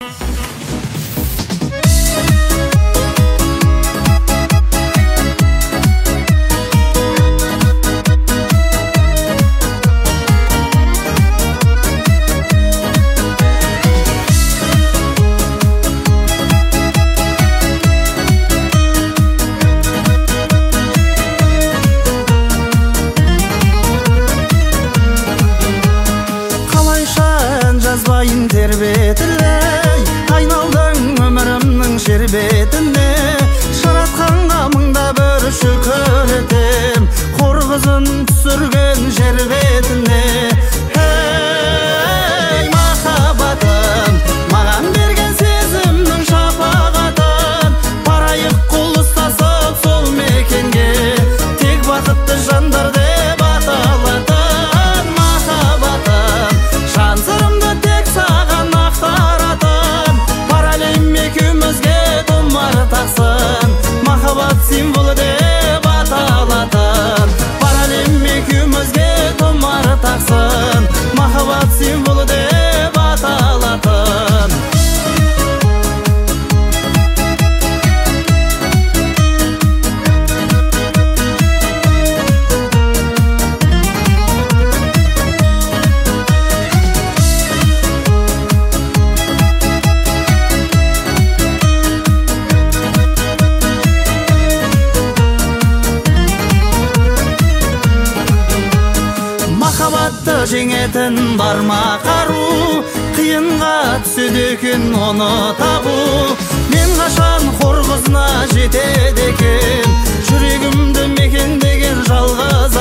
Жазбайын тербетілей, айналдың өмірімнің шербетіне. Жаратқанға мыңда бір шүкір етем, қор қызын түсірген жер бетіне. Ей махаббатым, маған берген сезімнің шапағатын, барайық қол ұстасып сол мекенге, тек бақытты жандар деп аталатын. Махаббатым, жан сырымды тек саған ақтаратын, бар әлем екеумізге тұмар тақсын, махаббат символы деп аталатын. Бар әлем екеумізге тұмар тақсын, махаббат символы деп аталатын. Махаббатты жеңетін бар ма қару, қиынға түседі екен оны табу. Мен қашан қор қызына жетеді екен, жүрегімді мекендеген жалғыз